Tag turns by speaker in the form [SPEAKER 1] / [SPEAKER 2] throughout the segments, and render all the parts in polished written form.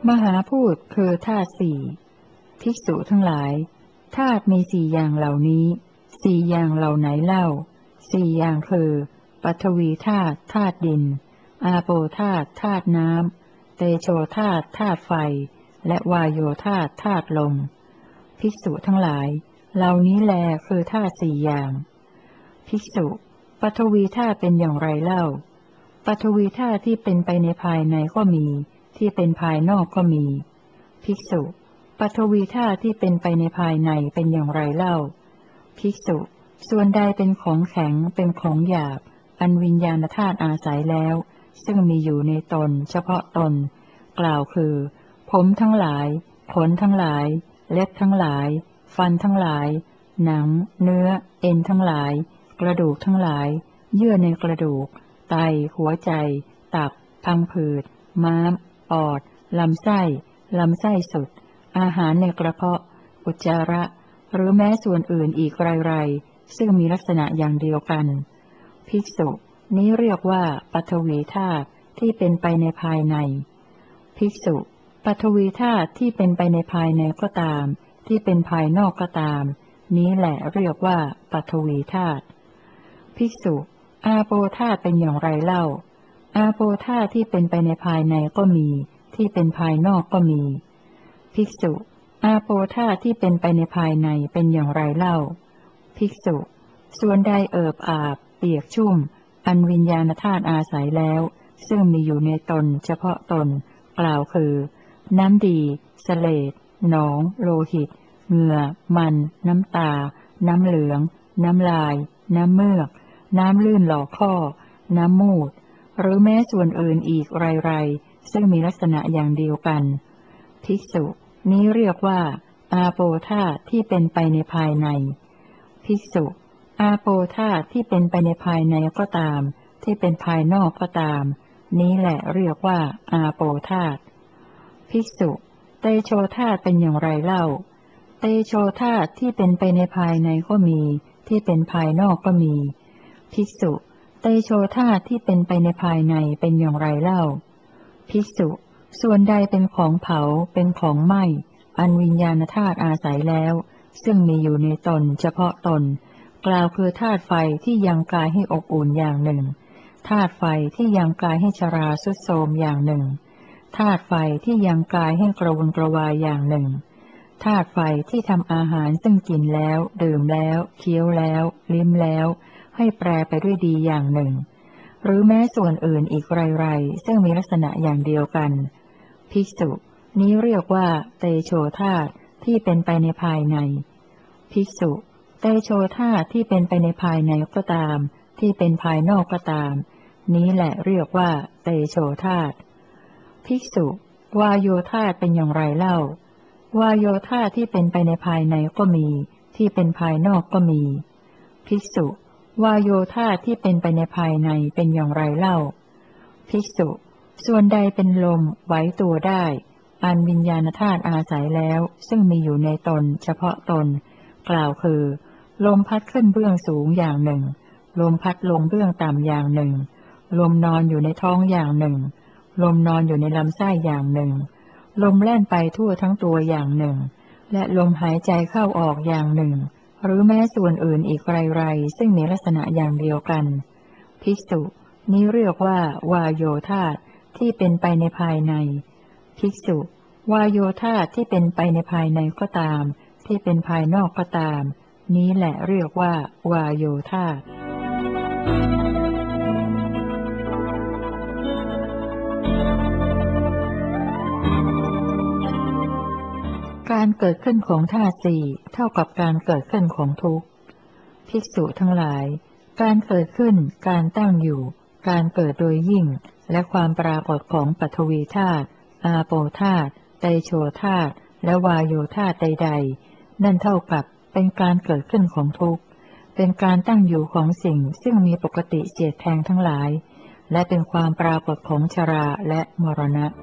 [SPEAKER 1] มหาพูดคือธาตุสี่ภิกษุทั้งหลายธาตุมีสี่อย่างเหล่านี้สี่อย่างเหล่าไหนเล่าสี่อย่างคือปฐวีธาตุธาตุดินอาโปธาตุธาตุน้ำเตโชธาตุธาตุไฟและวายโยธาตุธาตุลมภิกษุทั้งหลายเหล่านี้แลคือธาตุสี่อย่างภิกษุปฐวีธาตุเป็นอย่างไรเล่าปฐวีธาตุที่เป็นไปในภายในก็มีที่เป็นภายนอกก็มีภิกษุปฐวีธาตุที่เป็นไปในภายในเป็นอย่างไรเล่าภิกษุส่วนใดเป็นของแข็งเป็นของหยาบอันวิญญาณธาตุอาศัยแล้วซึ่งมีอยู่ในตนเฉพาะตนกล่าวคือผมทั้งหลายขนทั้งหลายเล็บทั้งหลายฟันทั้งหลายหนังเนื้อเอ็นทั้งหลายกระดูกทั้งหลายเยื่อในกระดูกไตหัวใจตับพังผืดม้ามปอดลำไส้ลำไส้สุดอาหารในกระเพาะอุจจาระหรือแม้ส่วนอื่นอีกไรๆซึ่งมีลักษณะอย่างเดียวกันภิกษุนี้เรียกว่าปฐวีธาตุที่เป็นไปในภายในภิกษุปฐวีธาตุที่เป็นไปในภายในก็ตามที่เป็นภายนอกก็ตามนี้แหละเรียกว่าปฐวีธาตุภิกษุอาโปธาตุเป็นอย่างไรเล่าอาโปธาตุที่เป็นไปในภายในก็มีที่เป็นภายนอกก็มีภิกษุอาโปธาตุที่เป็นไปในภายในเป็นอย่างไรเล่าภิกษุส่วนใดเอิบอาบเปียกชุ่มอันวิญญาณธาตุอาศัยแล้วซึ่งมีอยู่ในตนเฉพาะตนกล่าวคือน้ำดีเสลดหนองโลหิตเหงื่อมันน้ำตาน้ำเหลืองน้ำลายน้ำเมือกน้ำลื่นหล่อข้อน้ำมูดหรือแม้ส่วนอื่นอีกไรๆซึ่งมีลักษณะอย่างเดียวกันภิกษุนี้เรียกว่าอาโปธาตุที่เป็นไปในภายในภิกษุอาโปธาตุที่เป็นไปในภายในก็ตามที่เป็นภายนอกก็ตามนี้แหละเรียกว่าอาโปธาตุภิกษุเตโชธาตุเป็นอย่างไรเล่าเตโชธาตุที่เป็นไปในภายในก็มีที่เป็นภายนอกก็มีภิกษุเตโชธาตุที่เป็นไปในภายในเป็นอย่างไรเล่าภิกษุส่วนใดเป็นของเผาเป็นของไหม้อันวิญญาณธาตุอาศัยแล้วซึ่งมีอยู่ในตนเฉพาะตนกล่าวคือธาตุไฟที่ยังกายให้อบอุ่นอย่างหนึ่งธาตุไฟที่ยังกายให้ชราทรุดโทรมอย่างหนึ่งธาตุไฟที่ยังกายให้กระวนกระวายอย่างหนึ่งธาตุไฟที่ทำอาหารซึ่งกินแล้วดื่มแล้วเคี้ยวแล้วลิ้มแล้วให้แปรไปด้วยดีอย่างหนึ่งหรือแม้ส่วนอื่นอีกไรๆซึ่งมีลักษณะอย่างเดียวกันภิกษุนี้เรียกว่าเตโชธาตุที่เป็นไปในภายในภิกษุเตโชธาตุที่เป็นไปในภายในก็ตามที่เป็นภายนอกก็ตามนี้แหละเรียกว่าเตโชธาตุภิกษุวายโยธาตุเป็นอย่างไรเล่าวายโยธาตุที่เป็นไปในภายในก็มีที่เป็นภายนอกก็มีภิกษุวายโยธาตุที่เป็นไปในภายในเป็นอย่างไรเล่าภิกษุส่วนใดเป็นลมไหวตัวได้อันวิญญาณธาตุอาศัยแล้วซึ่งมีอยู่ในตนเฉพาะตนกล่าวคือลมพัดขึ้นเบื้องสูงอย่างหนึ่งลมพัดลงเบื้องต่ำอย่างหนึ่งลมนอนอยู่ในท้องอย่างหนึ่งลมนอนอยู่ในลำไส้อย่างหนึ่งลมแล่นไปทั่วทั้งตัวอย่างหนึ่งและลมหายใจเข้าออกอย่างหนึ่งหรือแม้ส่วนอื่นอีกไรๆซึ่งมีลักษณะอย่างเดียวกันภิกษุนี้เรียกว่าวายโยธาตุที่เป็นไปในภายในภิกษุวายโยธาตุที่เป็นไปในภายในก็ตามที่เป็นภายนอกก็ตามนี้แหละเรียกว่าวายโยธาตุการเกิดขึ้นของธาตุสี่เท่ากับการเกิดขึ้นของทุกข์ภิกษุทั้งหลายการเกิดขึ้นการตั้งอยู่การเกิดโดยยิ่งและความปรากฏของปฐวีธาตุอาโปธาตุเตโชธาตุและวายโยธาตุใดๆนั่นเท่ากับเป็นการเกิดขึ้นของทุกข์เป็นการตั้งอยู่ของสิ่งซึ่งมีปกติเจียดแทงทั้งหลายและเป็นความปรากฏของชราและมรณะ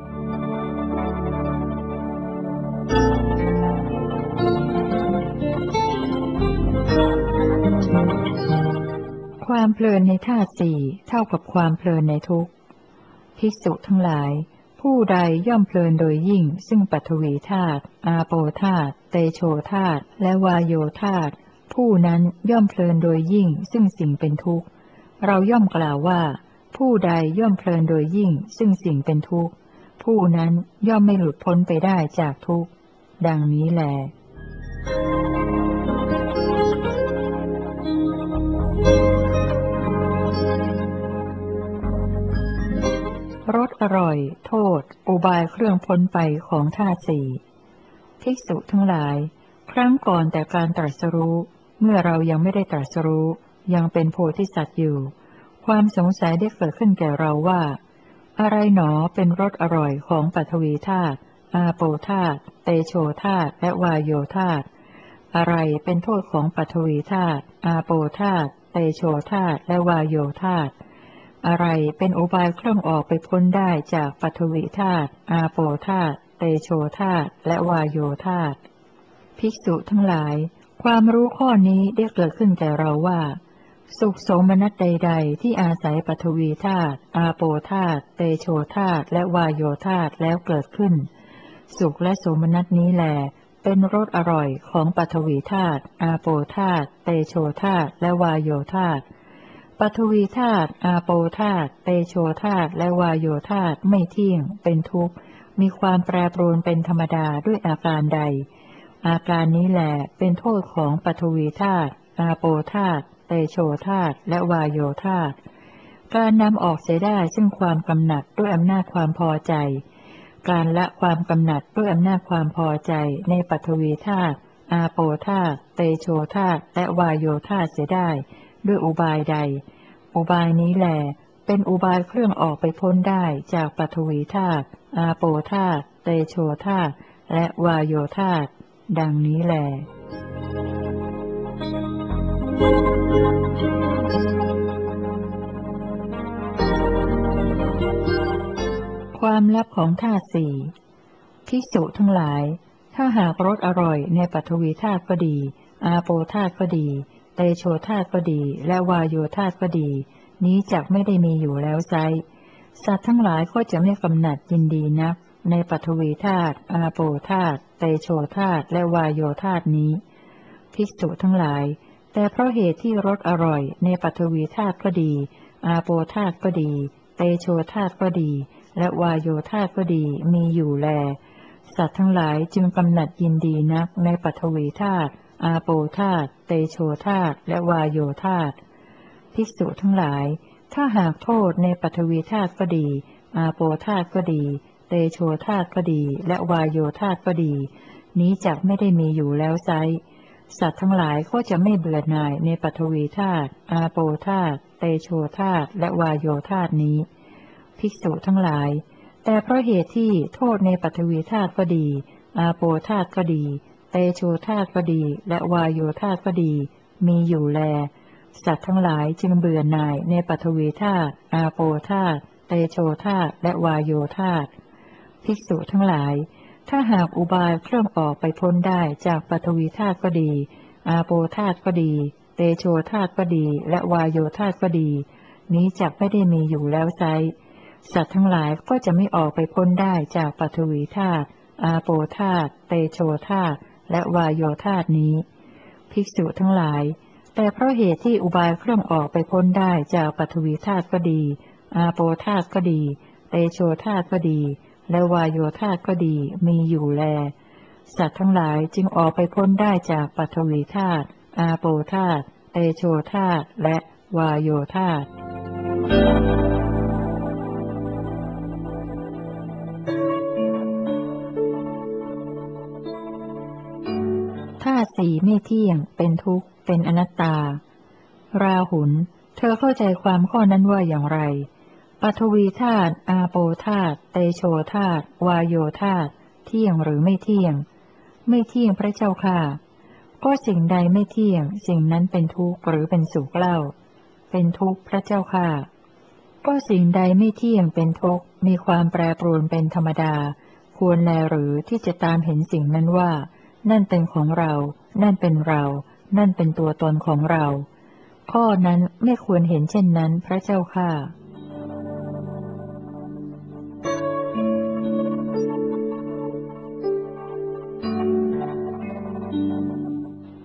[SPEAKER 1] ความเพลินในธาตุสี่เท่ากับความเพลินในทุกข์ภิกษุทั้งหลายผู้ใดย่อมเพลินโดยยิ่งซึ่งปฐวีธาตุอาโปธาตุเตโชธาตุและวายโยธาตุผู้นั้นย่อมเพลินโดยยิ่งซึ่งสิ่งเป็นทุกข์เราย่อมกล่าวว่าผู้ใดย่อมเพลินโดยยิ่งซึ่งสิ่งเป็นทุกข์ผู้นั้นย่อมไม่หลุดพ้นไปได้จากทุกข์ดังนี้แลรสอร่อยโทษอุบายเครื่องพ้นไปของธาตุสี่ภิกษุทั้งหลายครั้งก่อนแต่การตรัสรู้เมื่อเรายังไม่ได้ตรัสรู้ยังเป็นโพธิสัตว์อยู่ความสงสัยได้เกิดขึ้นแก่เราว่าอะไรหนอเป็นรสอร่อยของปฐวีธาตุอาโปธาตุเตโชธาตุและวายโยธาตุอะไรเป็นโทษของปฐวีธาตุอาโปธาตุเตโชธาตุและวายโยธาตุอะไรเป็นอุบายเครื่องออกไปพ้นได้จากปฐวีธาตุอาโปธาตุเตโชธาตุและวายโยธาตุภิกษุทั้งหลายความรู้ข้อนี้ได้เกิดขึ้นแก่เราว่าสุขโสมนัสใดๆที่อาศัยปฐวีธาตุอาโปธาตุเตโชธาตุและวายโยธาตุแล้วเกิดขึ้นสุขและโสมนัสนี้แลเป็นรสอร่อยของปฐวีธาตุอาโปธาตุเตโชธาตุและวายโยธาตุปฐวีธาตุอาโปธาตุเตโชธาตุและวายโยธาตุไม่เที่ยงเป็นทุกข์มีความแปรปรวนเป็นธรรมดาด้วยอาการใดอาการนี้แหละเป็นโทษของปฐวีธาตุอาโปธาตุเตโชธาตุและวายโยธาตุการนำออกเสียได้ซึ่งความกำหนัดด้วยอำนาจความพอใจการละความกำหนัดด้วยอำนาจความพอใจในปฐวีธาตุอาโปธาตุเตโชธาตุและวายโยธาตุเสียได้ด้วยอุบายใดอุบายนี้แหลเป็นอุบายเครื่องออกไปพ้นได้จากปฐวีธาตุอาโปธาตุเตโชธาตุและวายโยธาตุดังนี้แหลความลับของธาตุสี่ภิกษุทั้งหลายถ้าหากรสอร่อยในปฐวีธาตุก็ดีอาโปธาตุก็ดีเตโชธาตุก็ดีและวายโยธาตุก็ดีนี้จักไม่ได้มีอยู่แล้วไซร้สัตว์ทั้งหลายก็จะไม่กำหนัดยินดีนักในปฐวีธาตุอาโปธาตุเตโชธาตุและวายโยธาตุนี้ภิกษุทั้งหลายแต่เพราะเหตุที่รสอร่อยในปฐวีธาตุก็ดีอาโปธาตุก็ดีเตโชธาตุก็ดีและวายโยธาตุก็ดีมีอยู่แลสัตว์ทั้งหลายจึงกำหนัดยินดีนักในปฐวีธาตุอาโปธาตุเตโชธาตุและวายโยธาตุภิกษุทั้งหลายถ้าหากโทษในปฐวีธาตุก็ดีอาโปธาตุก็ดีเตโชธาตุก็ดีและวายโยธาตุก็ดีนี้จักไม่ได้มีอยู่แล้วไซร้สัตว์ทั้งหลายก็จะไม่เบื่อหน่ายในปฐวีธาตุอาโปธาตุเตโชธาตุและวายโยธาตุนี้ภิกษุทั้งหลายแต่เพราะเหตุที่โทษในปฐวีธาตุก็ดีอาโปธาตุก็ดีเตโชธาตุก็ดีและวายโยธาตุก็ดีมีอยู่แลสัตว์ทั้งหลายจึงเบื่อหน่ายในปฐวีธาตุอาโปธาตุเตโชธาตุและวายโยธาตุภิกษุทั้งหลายถ้าหากอุบายเครื่องออกไปพ้นได้จากปฐวีธาตุก็ดีอาโปธาตุก็ดีเตโชธาตุก็ดีและวายโยธาตุก็ดีนี้จักไม่ได้มีอยู่แล้วไซร้สัตว์ทั้งหลายก็จะไม่ออกไปพ้นได้จากปฐวีธาตุอาโปธาตุเตโชธาตุและวายโยธาตุนี้ภิกษุทั้งหลายแต่เพราะเหตุที่อุบายเครื่องออกไปพ้นได้จากปฐวีธาตุก็ดีอาโปธาตุก็ดีเตโชธาตุก็ดีและวายโยธาตุก็ดีมีอยู่แลสัตว์ทั้งหลายจึงออกไปพ้นได้จากปฐวีธาตุอาโปธาตุเตโชธาตุและวายโยธาตุธาตุสี่ไม่เที่ยงเป็นทุกข์เป็นอนัตตาราหุลเธอเข้าใจความข้อนั้นว่าอย่างไรปฐวีธาตุอาโปธาตุเตโชธาตุวายโยธาตุเที่ยงหรือไม่เที่ยงไม่เที่ยงพระเจ้าค่ะก็สิ่งใดไม่เที่ยงสิ่งนั้นเป็นทุกข์หรือเป็นสุขเล่าเป็นทุกข์พระเจ้าค่ะก็สิ่งใดไม่เที่ยงเป็นทุกข์มีความแปรปรวนเป็นธรรมดาควรแลหรือที่จะตามเห็นสิ่งนั้นว่านั่นเป็นของเรานั่นเป็นเรานั่นเป็นตัวตนของเราข้อนั้นไม่ควรเห็นเช่นนั้นพระเจ้าค่ะ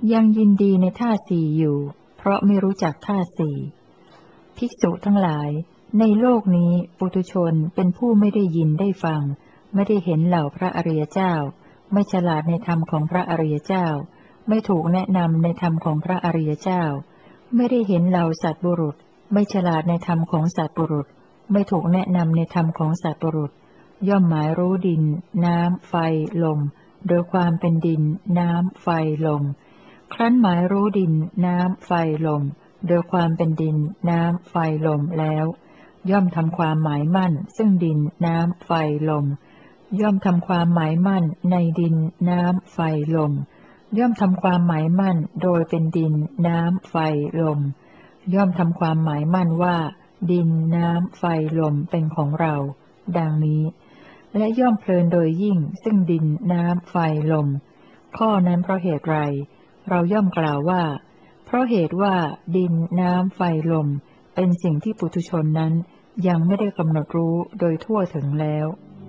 [SPEAKER 1] ยังยินดีในธาตุสี่อยู่เพราะไม่รู้จักธาตุสี่ภิกษุทั้งหลายในโลกนี้ปุถุชนเป็นผู้ไม่ได้ยินได้ฟังไม่ได้เห็นเหล่าพระอริยเจ้าไม่ฉลาดในธรรมของพระอริยเจ้าไม่ถูกแนะนำในธรรมของพระอริยเจ้าไม่ได้เห็นเหล่าสัตว์บุรุษไม่ฉลาดในธรรมของสัตว์บุรุษไม่ถูกแนะนำในธรรมของสัตว์บุรุษย่อมหมายรู้ดินน้ำไฟลมโดยความเป็นดินน้ำไฟลมครั้นหมายรู้ดินน้ำไฟลมโดยความเป็นดินน้ำไฟลมแล้วย่อมทำความหมายมั่นซึ่งดินน้ำไฟลมย่อมทำความหมายมั่นในดินน้ำไฟลมย่อมทำความหมายมั่นโดยเป็นดินน้ำไฟลมย่อมทำความหมายมั่นว่าดินน้ำไฟลมเป็นของเราดังนี้และย่อมเพลินโดยยิ่งซึ่งดินน้ำไฟลมข้อนั้นเพราะเหตุไรเราย่อมกล่าวว่าเพราะเหตุว่าดินน้ำไฟลมเป็นสิ่งที่ปุถุชนนั้นยังไม่ได้กำหนดรู้โดยทั่วถึงแล้ว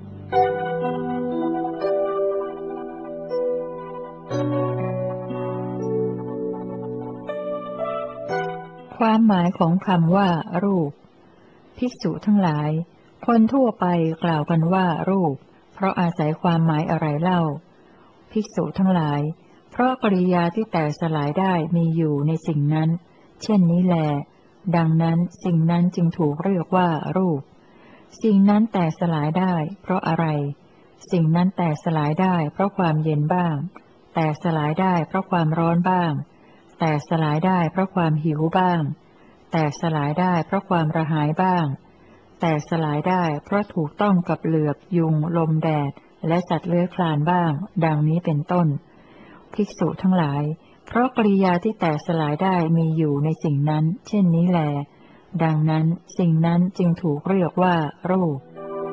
[SPEAKER 1] ความหมายของคำว่ารูปภิกษุทั้งหลายคนทั่วไปกล่าวกันว่ารูปเพราะอาศัยความหมายอะไรเล่าภิกษุทั้งหลายเพราะกริยาที่แตกสลายได้มีอยู่ในสิ่งนั้นเช่นนี้แลดังนั้นสิ่งนั้นจึงถูกเรียกว่ารูปสิ่งนั้นแตกสลายได้เพราะอะไรสิ่งนั้นแตกสลายได้เพราะความเย็นบ้างแตกสลายได้เพราะความร้อนบ้างแตกสลายได้เพราะความหิวบ้างแตกสลายได้เพราะความระหายบ้างแตกสลายได้เพราะถูกต้องกับเหลือบยุงลมแดดและสัตว์เลื้อยคลานบ้างดังนี้เป็นต้นภิกษุทั้งหลายเพราะกริยาที่แตกสลายได้มีอยู่ในสิ่งนั้นเช่นนี้แลดังนั้นสิ่งนั้นจึงถูกเรียกว่ารูป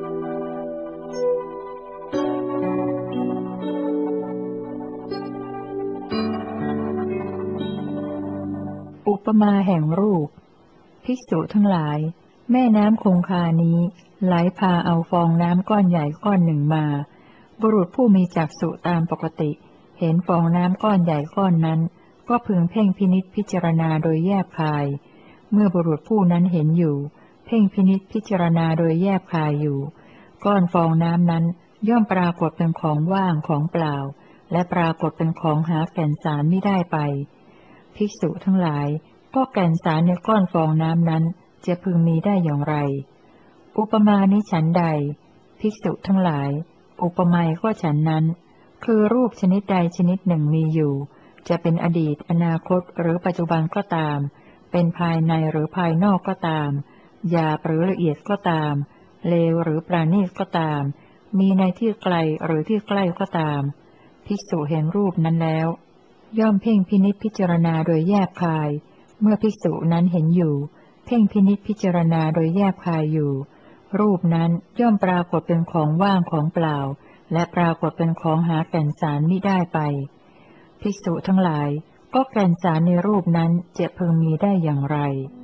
[SPEAKER 1] อุปมาแห่งรูปภิกษุทั้งหลายแม่น้ำคงคานี้ไหลพาเอาฟองน้ำก้อนใหญ่ก้อนหนึ่งมาบุรุษผู้มีจักษุตามปกติเห็นฟองน้ำก้อนใหญ่ก้อนนั้นก็พึงเพ่งพินิจพิจารณาโดยแยบคายเมื่อบุรุษผู้นั้นเห็นอยู่เพ่งพินิจพิจารณาโดยแยบคายอยู่ก้อนฟองน้ำนั้นย่อมปรากฏเป็นของว่างของเปล่าและปรากฏเป็นของหาแก่นสารไม่ได้ไปภิกษุทั้งหลายก็แก่นสารในก้อนฟองน้ำนั้นจะพึงมีได้อย่างไรอุปมานี้ฉันใดภิกษุทั้งหลายอุปไมยก็ฉันนั้นคือรูปชนิดใดชนิดหนึ่งมีอยู่จะเป็นอดีตอนาคตหรือปัจจุบันก็ตามเป็นภายในหรือภายนอกก็ตามหยาบหรือละเอียดก็ตามเลวหรือปราณีตก็ตามมีในที่ไกลหรือที่ใกล้ก็ตามภิกษุเห็นรูปนั้นแล้วย่อมเพ่งพินิจพิจารณาโดยแยบคายเมื่อภิกษุนั้นเห็นอยู่เพ่งพินิจพิจารณาโดยแยบคายอยู่รูปนั้นย่อมปรากฏเป็นของว่างของเปล่าและปรากฏเป็นของหาแก่นสารมิได้ไปภิกษุทั้งหลายก็แก่นสารในรูปนั้นจะพึงมีได้อย่างไร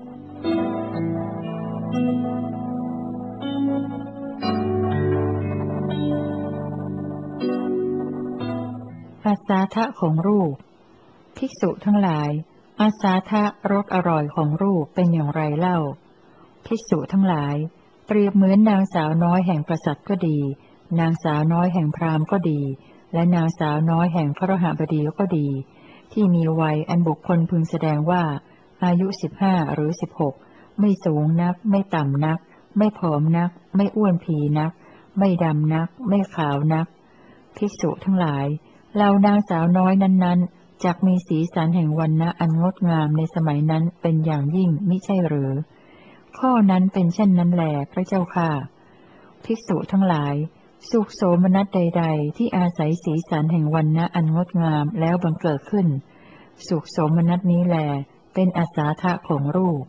[SPEAKER 1] อาสาทะของรูปภิกษุทั้งหลายอาสาทะรสอร่อยของรูปเป็นอย่างไรเล่าภิกษุทั้งหลายเปรียบเหมือนนางสาวน้อยแห่งกษัตริย์ก็ดีนางสาวน้อยแห่งพราหมณ์ก็ดีและนางสาวน้อยแห่งคฤหบดีก็ดีที่มีวัยอันบุคคลพึงแสดงว่าอายุ15หรือ16ไม่สูงนักไม่ต่ำนักไม่ผอมนักไม่อ้วนผีนักไม่ดำนักไม่ขาวนักภิกษุทั้งหลายเหล่านางสาวน้อยนั้นๆจักมีสีสันแห่งวรรณะอันงดงามในสมัยนั้นเป็นอย่างยิ่งมิใช่หรือข้อนั้นเป็นเช่นนั้นแหลพระเจ้าค่ะภิกษุทั้งหลายสุขโสมนัสใดๆที่อาศัยสีสันแห่งวรรณะอันงดงามแล้วบังเกิดขึ้นสุขโสมนัสนี้แลเป็นอาสาทะของรูป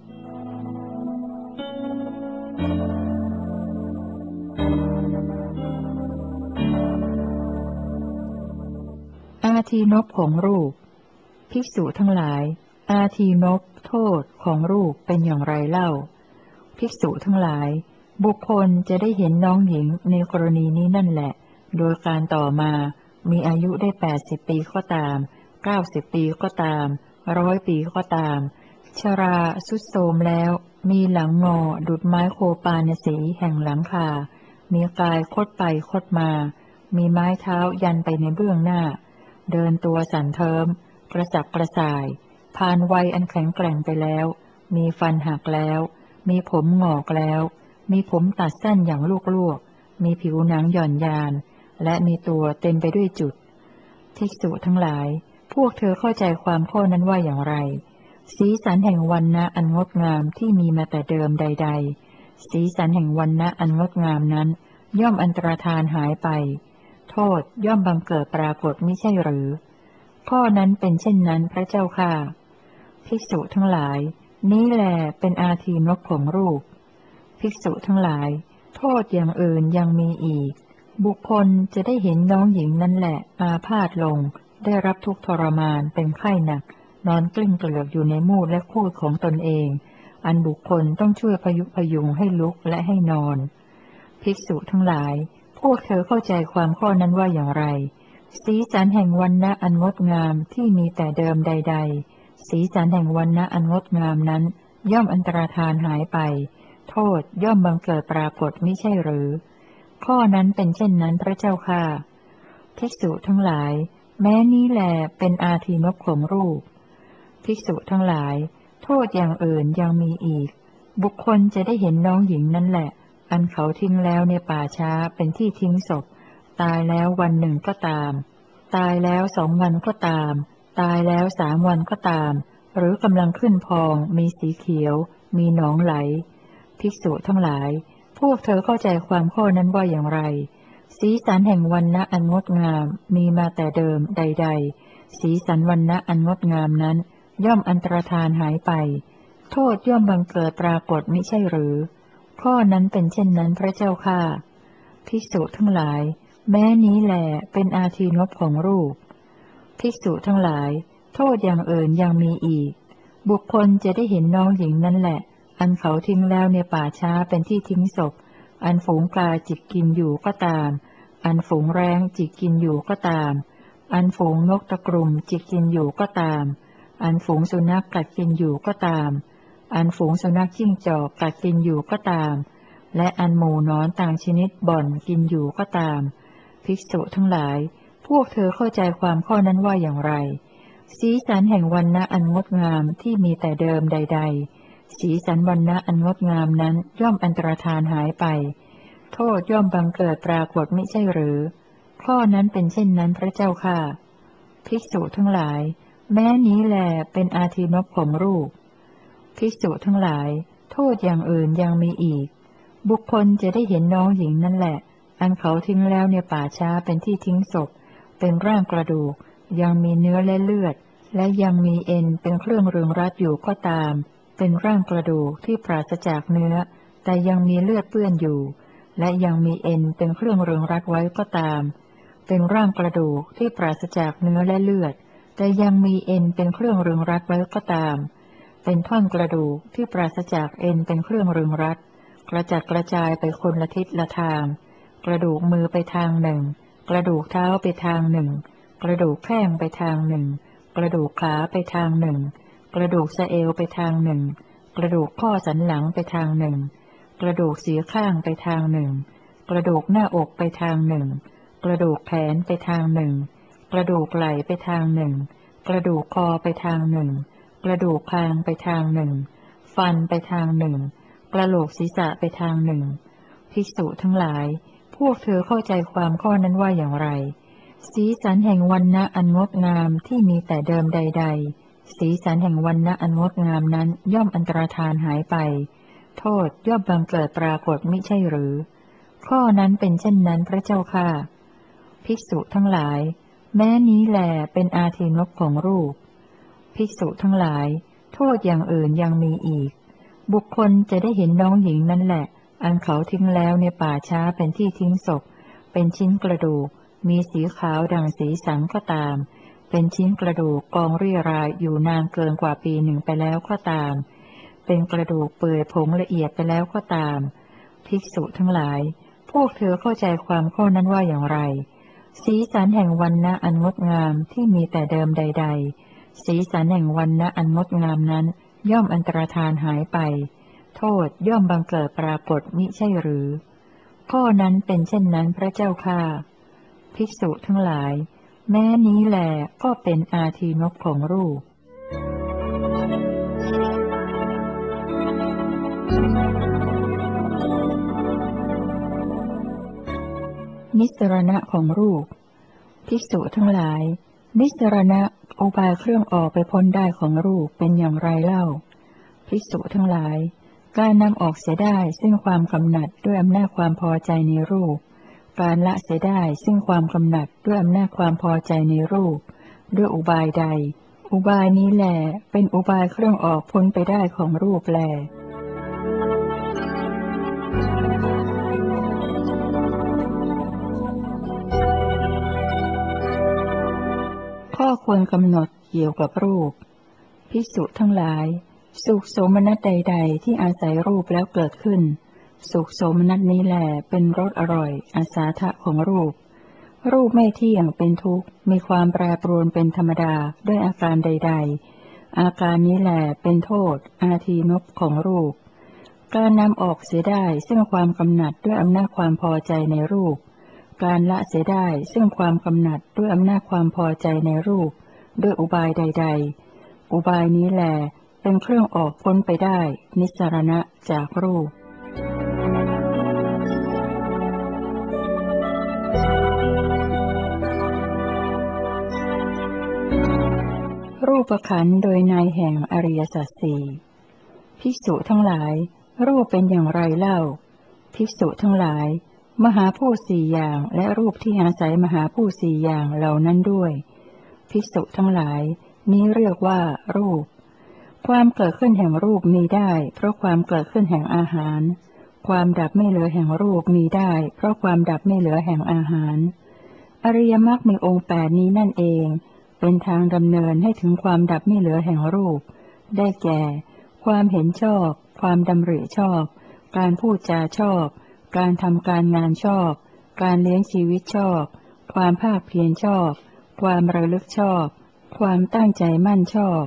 [SPEAKER 1] อาทีนพของรูปภิกษุทั้งหลายอาทีนพโทษของรูปเป็นอย่างไรเล่าภิกษุทั้งหลายบุคคลจะได้เห็นน้องหญิงในกรณีนี้นั่นแหละโดยการต่อมามีอายุได้80 ปีก็ตาม 90 ปีก็ตาม100 ปีก็ตามชราทรุดโทรมแล้วมีหลังงอดุจไม้โคปานสีแห่งหลังคามีกายคดไปคดมามีไม้เท้ายันไปในเบื้องหน้าเดินตัวสั่นเทิมกระสับกระส่ายผ่านวัยอันแข็งแกร่งไปแล้วมีฟันหักแล้วมีผมหงอกแล้วมีผมตัดสั้นอย่างลูกๆมีผิวหนังหย่อนยานและมีตัวเต็มไปด้วยจุดภิกษุทั้งหลายพวกเธอเข้าใจความข้อนั้นว่าอย่างไรสีสันแห่งวรรณะอันงดงามที่มีมาแต่เดิมใดๆสีสันแห่งวรรณะอันงดงามนั้นย่อมอันตรธานหายไปโทษย่อมบังเกิดปรากฏมิใช่หรือข้อนั้นเป็นเช่นนั้นพระเจ้าข้าภิกษุทั้งหลายนี้แลเป็นอาทีนกของรูปภิกษุทั้งหลายโทษอย่างอื่นยังมีอีกบุคคลจะได้เห็นน้องหญิงนั่นแหละอาพาธลงได้รับทุกข์ทรมานเป็นไข้หนักนอนกลิ้งเกลือกอยู่ในมูดและคูดของตนเองอันบุคคลต้องช่วยพยุงให้ลุกและให้นอนภิกษุทั้งหลายพวกเธอเข้าใจความข้อนั้นว่าอย่างไรสีสันแห่งวรรณะอันงดงามที่มีแต่เดิมใดๆสีสันแห่งวรรณะอันงดงามนั้นย่อมอันตรธานหายไปโทษย่อมบังเกิดปรากฏมิใช่หรือข้อนั้นเป็นเช่นนั้นพระเจ้าข้าภิกษุทั้งหลายแม้นี้แลเป็นอาทีนกของรูปภิกษุทั้งหลายโทษอย่างอื่นยังมีอีกบุคคลจะได้เห็นน้องหญิงนั่นแหละอันเขาทิ้งแล้วในป่าช้าเป็นที่ทิ้งศพตายแล้ววันหนึ่งก็ตามตายแล้ว2 วันก็ตามตายแล้ว3 วันก็ตามหรือกำลังขึ้นพองมีสีเขียวมีหนองไหลภิกษุทั้งหลายพวกเธอเข้าใจความข้อนั้นว่าอย่างไรสีสันแห่งวรรณะอันงดงามมีมาแต่เดิมใดๆสีสันวรรณะอันงดงามนั้นย่อมอันตรธานหายไปโทษย่อมบังเกิดปรากฏมิใช่หรือข้อนั้นเป็นเช่นนั้นพระเจ้าข้าภิกษุทั้งหลายแม้นี้แหลเป็นอาทีนพของรูปภิกษุทั้งหลายโทษอย่างอื่นยังมีอีกบุคคลจะได้เห็นน้องหญิงนั่นแหละอันเขาทิ้งแล้วในป่าช้าเป็นที่ทิ้งศพอันฝูงกาจิกกินอยู่ก็ตามอันฝูงแร้งจิกกินอยู่ก็ตามอันฝูงนกตะกรุ่มจิกกินอยู่ก็ตามอันฝูงสุนัขกัดกินอยู่ก็ตามอันฝูงสุนัขจิ้งจอกกัดกินอยู่ก็ตามและอันหมู่นอนต่างชนิดบ่อนกินอยู่ก็ตามภิกษุทั้งหลายพวกเธอเข้าใจความข้อนั้นว่าอย่างไรสีสันแห่งวรรณะอันงดงามที่มีแต่เดิมใดๆสีสันวรรณะอันงดงามนั้นย่อมอันตรธานหายไปโทษย่อมบังเกิดปรากฏมิใช่หรือข้อนั้นเป็นเช่นนั้นพระเจ้าข้าภิกษุทั้งหลายแม้นี้แลเป็นอาทีนพของรูปภิกษุทั้งหลายโทษอย่างอื่นยังมีอีกบุคคลจะได้เห็นน้องหญิงนั่นแหละอันเขาทิ้งแล้วในป่าช้าเป็นที่ทิ้งศพเป็นร่างกระดูกยังมีเนื้อและเลือดและยังมีเอ็นเป็นเครื่องรึงรัดอยู่ก็ตามเป็นร่างกระดูกที่ปราศจากเนื้อแต่ยังมีเลือดเปื้อนอยู่และยังมีเอ็นเป็นเครื่องรึงรัดไว้ก็ตามเป็นร่างกระดูกที่ปราศจากเนื้อและเลือดแต่ยังมีเอ็นเป็นเครื่องรึงรัดไว้ก็ตามเป็นท่อนกระดูกที่ปราศจากเอ็นเป็นเครื่องรึงรัดกระจัดกระจายไปคนละทิศละทางกระดูกมือไปทางหนึ่งกระดูกเท้าไปทางหนึ่งกระดูกแข้งไปทางหนึ่งกระดูกขาไปทางหนึ่งกระดูกสะเอวไปทางหนึ่งกระดูกข้อสันหลังไปทางหนึ่งกระดูกสีข้างไปทางหนึ่งกระดูกหน้าอกไปทางหนึ่งกระดูกแขนไปทางหนึ่งกระดูกไหล่ไปทางหนึ่งกระดูกคอไปทางหนึ่งกระดูกคางไปทางหนึ่งฟันไปทางหนึ่งกระโหลกศีรษะไปทางหนึ่งภิกษุทั้งหลายพวกเธอเข้าใจความข้อนั้นว่าอย่างไรสีสันแห่งวรรณะอันงดงามที่มีแต่เดิมใดๆสีสันแห่งวรรณะอันงดงามนั้นย่อมอันตรธานหายไปโทษย่อมบังเกิดปรากฏมิใช่หรือข้อนั้นเป็นเช่นนั้นพระเจ้าข้าภิกษุทั้งหลายแม้นี้แลเป็นอาทีนพของรูปภิกษุทั้งหลายโทษอย่างอื่นยังมีอีกบุคคลจะได้เห็นน้องหญิงนั่นแหละอันเขาทิ้งแล้วในป่าช้าเป็นที่ทิ้งศพเป็นชิ้นกระดูกมีสีขาวดังสีสังก็ตามเป็นชิ้นกระดูกกองเรียรายอยู่นานเกินกว่าปีหนึ่งไปแล้วก็ตามเป็นกระดูกเปื่อยผงละเอียดไปแล้วก็ตามภิกษุทั้งหลายพวกเธอเข้าใจความข้อนั้นว่าอย่างไรสีสันแห่งวรรณะอันงดงามที่มีแต่เดิมใดๆสีสันแห่งวรรณะอันงดงามนั้นย่อมอันตรธานหายไปโทษย่อมบังเกิดปรากฏมิใช่หรือข้อนั้นเป็นเช่นนั้นพระเจ้าข้าภิกษุทั้งหลายแม้นี้แลก็เป็นอาทีนพของรูปนิสรณะของรูปภิกษุทั้งหลายนิสรณะอุบายเครื่องออกไปพ้นได้ของรูปเป็นอย่างไรเล่าภิกษุทั้งหลายการนำออกเสียได้ซึ่งความกำหนัดด้วยอำนาจความพอใจในรูปการละเสียได้ซึ่งความกำหนัดด้วยอำนาจความพอใจในรูปด้วยอุบายใดอุบายนี้แลเป็นอุบายเครื่องออกพ้นไปได้ของรูปแลข้อควรกำหนดเกี่ยวกับรูปภิกษุทั้งหลายสุขโสมนัสใดๆที่อาศัยรูปแล้วเกิดขึ้นสุขโสมนัสนี้แหลเป็นรสอร่อยอาสาทะของรูปรูปไม่เที่ยงเป็นทุกข์มีความแปรปรวนเป็นธรรมดาด้วยอาการใดๆอาการนี้แหลเป็นโทษอาทีนพของรูปการนำออกเสียได้ซึ่งความกำหนัดด้วยอำนาจความพอใจในรูปการละเสียได้ซึ่งความกำหนัดด้วยอำนาจความพอใจในรูปด้วยอุบายใดๆอุบายนี้แหลเป็นเครื่องออกพ้นไปได้นิสรณะจากรูปรูปขันธ์โดยในแห่งอริยสัจสี่ภิกษุทั้งหลายรูปเป็นอย่างไรเล่าภิกษุทั้งหลายมหาภูตสี่อย่างและรูปที่อาศัยมหาภูตสี่อย่างเหล่านั้นด้วยภิกษุทั้งหลายนี้เรียกว่ารูปความเกิดขึ้นแห่งรูปมีได้เพราะความเกิดขึ้นแห่งอาหารความดับไม่เหลือแห่งรูปมีได้เพราะความดับไม่เหลือแห่งอาหารอริยมรรคมีองค์แปดนี้นั่นเองเป็นทางดำเนินให้ถึงความดับไม่เหลือแห่งรูปได้แก่ความเห็นชอบความดำริชอบการพูดจาชอบการทำการงานชอบการเลี้ยงชีวิตชอบความภาคเพียรชอบความระลึกชอบความตั้งใจมั่นชอบ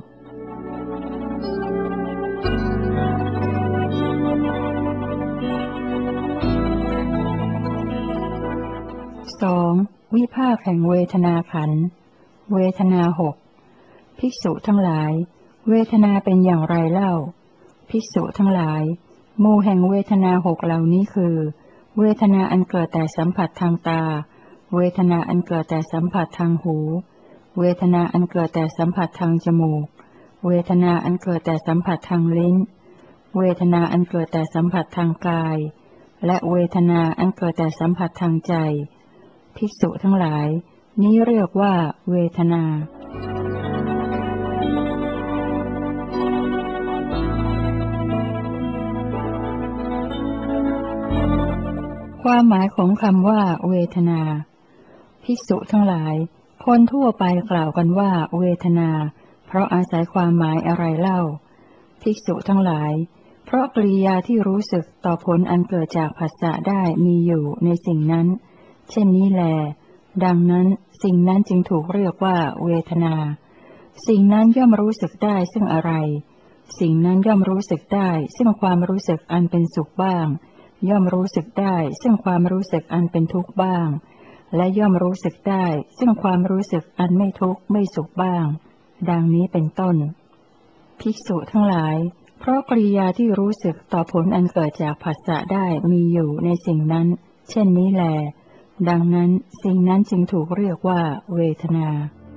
[SPEAKER 1] สองวิภาคแห่งเวทนาขันธ์เวทนาหกภิกษุทั้งหลายเวทนาเป็นอย่างไรเล่าภิกษุทั้งหลายหมู่แห่งเวทนาหกเหล่านี้คือเวทนาอันเกิดแต่สัมผัสทางตาเวทนาอันเกิดแต่สัมผัสทางหูเวทนาอันเกิดแต่สัมผัสทางจมูกเวทนาอันเกิดแต่สัมผัสทางลิ้นเวทนาอันเกิดแต่สัมผัสทางกายและเวทนาอันเกิดแต่สัมผัสทางใจภิกษุทั้งหลายนี้เรียกว่าเวทนาความหมายของคำว่าเวทนาภิกษุทั้งหลายคนทั่วไปกล่าวกันว่าเวทนาเพราะอาศัยความหมายอะไรเล่าภิกษุทั้งหลายเพราะกริยาที่รู้สึกต่อผลอันเกิดจากผัสสะได้มีอยู่ในสิ่งนั้นเช่นนี้แลดังนั้นสิ่งนั้นจึงถูกเรียกว่าเวทนาสิ่งนั้นย่อมรู้สึกได้ซึ่งอะไรสิ่งนั้นย่อมรู้สึกได้ซึ่งความรู้สึกอันเป็นสุขบ้างย่อมรู้สึกได้ซึ่งความรู้สึกอันเป็นทุกข์บ้างและย่อมรู้สึกได้ซึ่งความรู้สึกอันไม่ทุกข์ไม่สุขบ้างดังนี้เป็นต้นภิกษุทั้งหลายเพราะกริยาที่รู้สึกต่อผลอันเกิดจากผัสสะได้มีอยู่ในสิ่งนั้นเช่นนี้แลดังนั้นสิ่งนั้นจึงถูกเรียกว่าเวทนา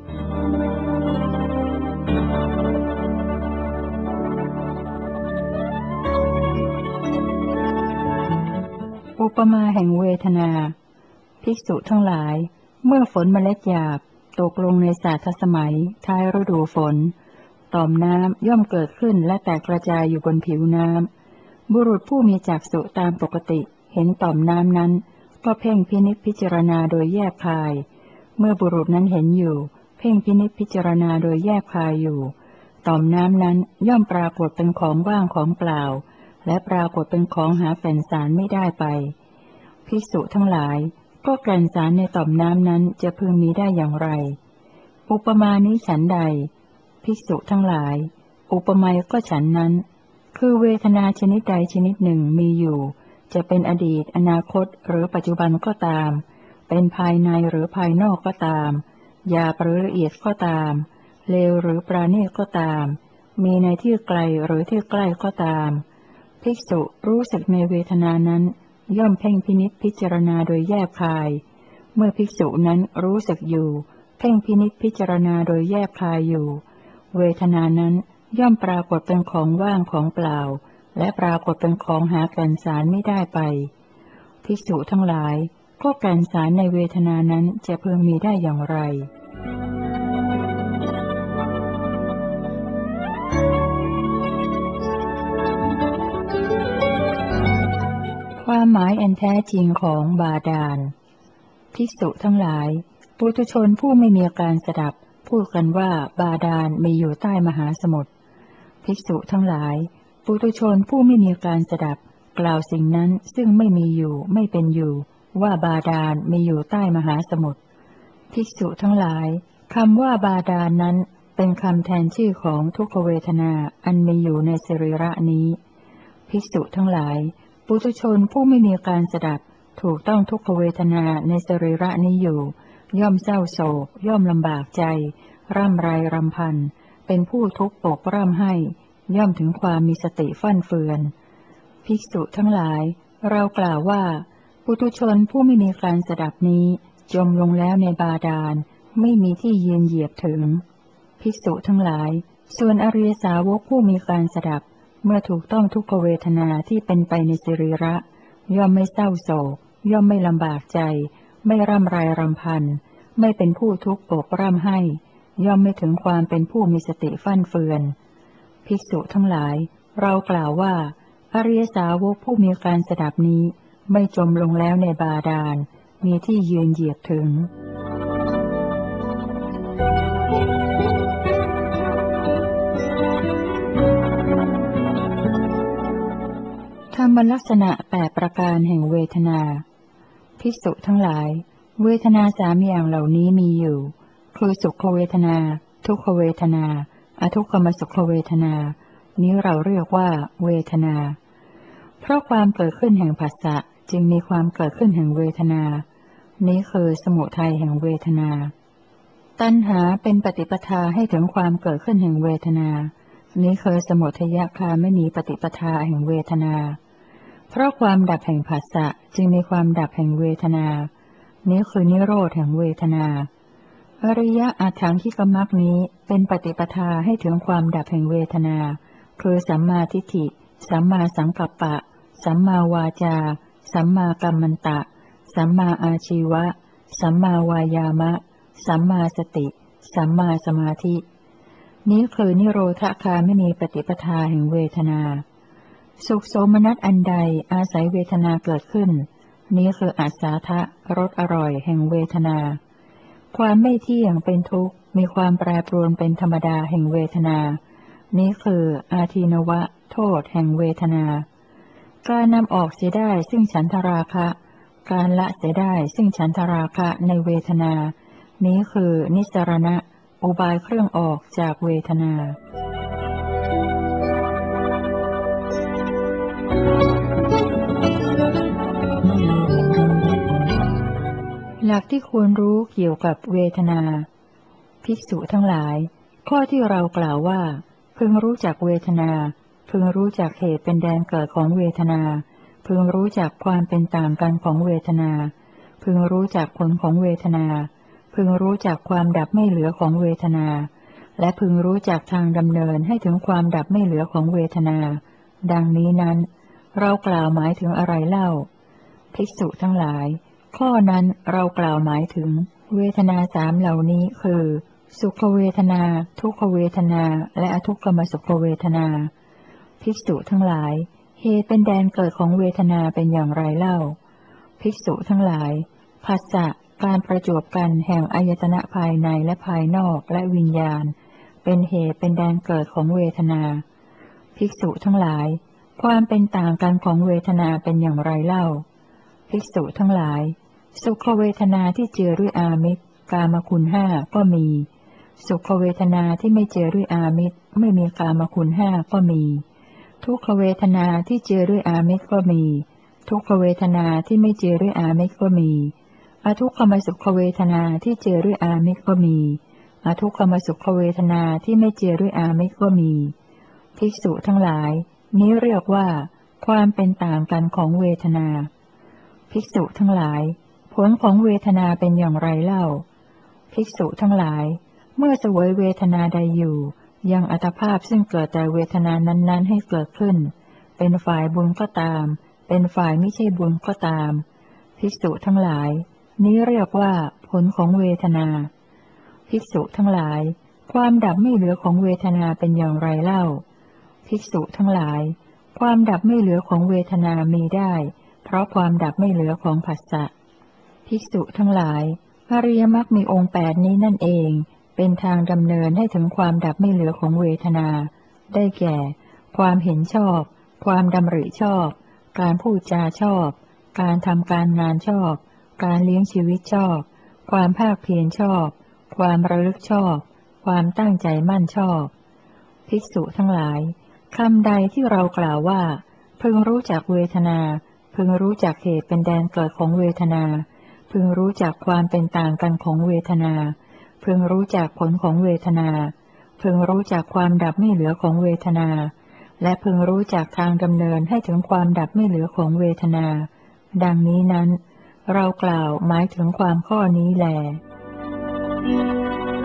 [SPEAKER 1] อุปมาแห่งเวทนาภิกษุทั้งหลายเมื่อฝนเมล็ดหยาบตกลงในสาธสมัยท้ายฤดูฝนต่อมน้ำย่อมเกิดขึ้นและแตกกระจายอยู่บนผิวน้ำบุรุษผู้มีจักษุตามปกติเห็นต่อมน้ำนั้นก็เพ่งพินิจพิจารณาโดยแยบคายเมื่อบุรุษนั้นเห็นอยู่เพ่งพินิจพิจารณาโดยแยบคายอยู่ต่อมน้ำนั้นย่อมปรากฏเป็นของว่างของเปล่าและปรากฏเป็นของหาแก่นสารไม่ได้ไปภิกษุทั้งหลายก็แก่นสารในต่อมน้ำนั้นจะพึงมีได้อย่างไรอุปมานี้ฉันใดภิกษุทั้งหลายอุปไมยก็ฉันนั้นคือเวทนาชนิดใดชนิดหนึ่งมีอยู่จะเป็นอดีตอนาคตหรือปัจจุบันก็ตามเป็นภายในหรือภายนอกก็ตามหยาบหรือละเอียดก็ตามเลวหรือปราณีตก็ตามมีในที่ไกลหรือที่ใกล้ก็ตามภิกษุรู้สึกในเวทนานั้นย่อมเพ่งพินิจพิจารณาโดยแยบคายเมื่อภิกษุนั้นรู้สึกอยู่เพ่งพินิจพิจารณาโดยแยบคายอยู่เวทนานั้นย่อมปรากฏเป็นของว่างของเปล่าและปรากฏเป็นของหาแก่นสารไม่ได้ไปภิกษุทั้งหลายก็แก่นสารในเวทนานั้นจะพึงมีได้อย่างไรความหมายอันแท้จริงของบาดาลภิกษุทั้งหลายปุถุชนผู้ไม่มีการสดับพูดกันว่าบาดาลมีอยู่ใต้มหาสมุทรภิกษุทั้งหลายปุถุชนผู้ไม่มีการสดับกล่าวสิ่งนั้นซึ่งไม่มีอยู่ไม่เป็นอยู่ว่าบาดาลมีอยู่ใต้มหาสมุทรภิกษุทั้งหลายคำว่าบาดาลนั้นเป็นคำแทนชื่อของทุกขเวทนาอันมีอยู่ในสรีระนี้ภิกษุทั้งหลายปุถุชนผู้ไม่มีการสดับถูกต้องทุกขเวทนาในสรีระนี้อยู่ย่อมเศร้าโศกย่อมลำบากใจร่ำไรรำพันเป็นผู้ทุกข์ปกร่ำให้ย่อมถึงความมีสติฟั่นเฟือนภิกษุทั้งหลายเรากล่าวว่าปุถุชนผู้ไม่มีการสดับนี้จมลงแล้วในบาดาลไม่มีที่ยืนเหยียบถึงภิกษุทั้งหลายส่วนอริยสาวกผู้มีการสดับเมื่อถูกต้องทุกขเวทนาที่เป็นไปในสรีระย่อมไม่เศร้าโศกย่อมไม่ลำบากใจไม่ร่ำไรรำพันไม่เป็นผู้ทุกข์อกร่ำให้ย่อมไม่ถึงความเป็นผู้มีสติฟั่นเฟือนภิกษุทั้งหลายเรากล่าวว่าอริยสาวกผู้มีการสดับนี้ไม่จมลงแล้วในบาดาลมีที่ยืนเหยียบถึงธรรมลักษณะ8ประการแห่งเวทนาภิกษุทั้งหลายเวทนาสามอย่างเหล่านี้มีอยู่คือสุขเวทนาทุกขเวทนาอทุกขมสุขเวทนานี้เราเรียกว่าเวทนาเพราะความเกิดขึ้นแห่งผัสสะจึงมีความเกิดขึ้นแห่งเวทนานี้คือสมุทัยแห่งเวทนาตัณหาเป็นปฏิปทาให้ถึงความเกิดขึ้นแห่งเวทนานี้คือสมุทัยคามนีปฏิปทาแห่งเวทนาเพราะความดับแห่งผัสสะจึงมีความดับแห่งเวทนานี้คือนิโรธแห่งเวทนาอริยะอัตถังคิกมรรคนี้เป็นปฏิปทาให้ถึงความดับแห่งเวทนาคือสัมมาทิฏฐิสัมมาสังกัปปะสัมมาวาจาสัมมากัมมันตะสัมมาอาชีวะสัมมาวายามะสัมมาสติสัมมาสมาธินี้คือนิโรธคามนีปฏิปทาแห่งเวทนาสุขโสมนัสอันใดอาศัยเวทนาเกิดขึ้นนี้คืออาสาทะรสอร่อยแห่งเวทนาความไม่เที่ยงเป็นทุกข์มีความแปรปรวนเป็นธรรมดาแห่งเวทนานี้คืออาทีนวะโทษแห่งเวทนาการนำออกเสียได้ซึ่งฉันทราคะการละเสียได้ซึ่งฉันทราคะในเวทนานี้คือนิสรณะอุบายเครื่องออกจากเวทนาหลักที่ควรรู้เกี่ยวกับเวทนาภิกษุทั้งหลายข้อที่เรากล่าวว่าพึงรู้จักเวทนาพึงรู้จักเหตุเป็นแดนเกิดของเวทนาพึงรู้จักความเป็นต่างกันของเวทนาพึงรู้จักผลของเวทนาพึงรู้จักความดับไม่เหลือของเวทนาและพึงรู้จักทางดำเนินให้ถึงความดับไม่เหลือของเวทนาดังนี้นั้นเรากล่าวหมายถึงอะไรเล่าภิกษุทั้งหลายข้อนั้นเรากล่าวหมายถึงเวทนาสามเหล่านี้คือสุขเวทนาทุกขเวทนาและอทุกขมสุขเวทนาภิกษุทั้งหลายเหตุเป็นแดนเกิดของเวทนาเป็นอย่างไรเล่าภิกษุทั้งหลายผัสสะการประจวบกันแห่งอายตนะภายในและภายนอกและวิญญาณเป็นเหตุเป็นแดนเกิดของเวทนาภิกษุทั้งหลายความเป็นต่างกันของเวทนาเป็นอย่างไรเล่าภิกษุทั้งหลายสุขเวทนาที่เจือด้วยอามิตรกามคุณห้าก็มีสุขเวทนาที่ไม่เจือด้วยอามิตรไม่มีกามคุณห้าก็มีทุกขเวทนาที่เจือด้วยอามิตรก็มีทุกขเวทนาที่ไม่เจือด้วยอามิตรก็มีอทุกขมสุขเวทนาที่เจือด้วยอามิตรก็มีอทุกขมสุขเวทนาที่ไม่เจือด้วยอามิตรก็มีภิกษุทั้งหลายนี้เรียกว่าความเป็นต่างกันของเวทนาภิกษุทั้งหลายผลของเวทนาเป็นอย่างไรเล่าภิกษุทั้งหลายเมื่อเสวยเวทนาใดอยู่ยังอัตภาพซึ่งเกิดแต่เวทนานั้นๆให้เกิดขึ้นเป็นฝ่ายบุญก็ตามเป็นฝ่ายไม่ใช่บุญก็ตามภิกษุทั้งหลายนี้เรียกว่าผลของเวทนาภิกษุทั้งหลายความดับไม่เหลือของเวทนาเป็นอย่างไรเล่าภิกษุทั้งหลายความดับไม่เหลือของเวทนามีได้เพราะความดับไม่เหลือของผัสสะภิกษุทั้งหลายอริยมรรคมีองค์8นี้นั่นเองเป็นทางดำเนินให้ถึงความดับไม่เหลือของเวทนาได้แก่ความเห็นชอบความดำริชอบการพูดจาชอบการทำการงานชอบการเลี้ยงชีวิตชอบความภาคเพียรชอบความระลึกชอบความตั้งใจมั่นชอบภิกษุทั้งหลายคำใดที่เรากล่าวว่าพึงรู้จักเวทนาพึงรู้จักเหตุเป็นแดนเกิดของเวทนาพึงรู้จักความเป็นต่างกันของเวทนาพึงรู้จักผลของเวทนาพึงรู้จักความดับไม่เหลือของเวทนาและพึงรู้จักทางดำเนินให้ถึงความดับไม่เหลือของเวทนาดังนี้นั้นเรากล่าวหมายถึงความข้อนี้แล